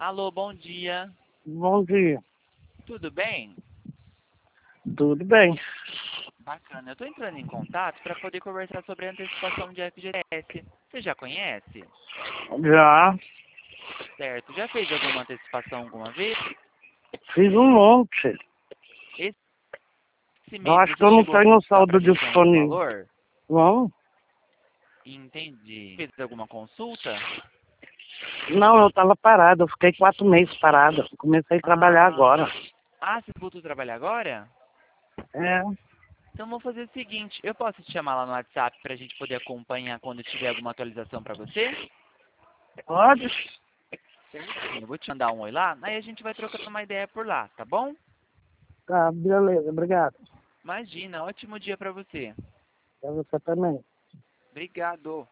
Alô, bom dia. Bom dia. Tudo bem? Tudo bem? Bacana. Eu estou entrando em contato para poder conversar sobre a antecipação de FGTS. Você já conhece? Já Certo. Já fez alguma antecipação alguma vez? fiz um monte. Esse Eu mês acho que você eu não chegou a tenho consultar saldo para a questão do disponível. valor? Não? Entendi. Fez alguma consulta? Não, eu estava parada. Eu fiquei 4 meses parada. Comecei a trabalhar Ah, agora. você voltou a trabalhar agora? É, Então vamos fazer o seguinte, eu posso te chamar lá no WhatsApp para a gente poder acompanhar quando tiver alguma atualização para você? pode? Certinho. Eu vou te mandar um oi lá, aí a gente vai trocando uma ideia por lá, tá bom? Tá, beleza. Obrigado. Imagina, ótimo dia para você. Pra você também. Obrigado.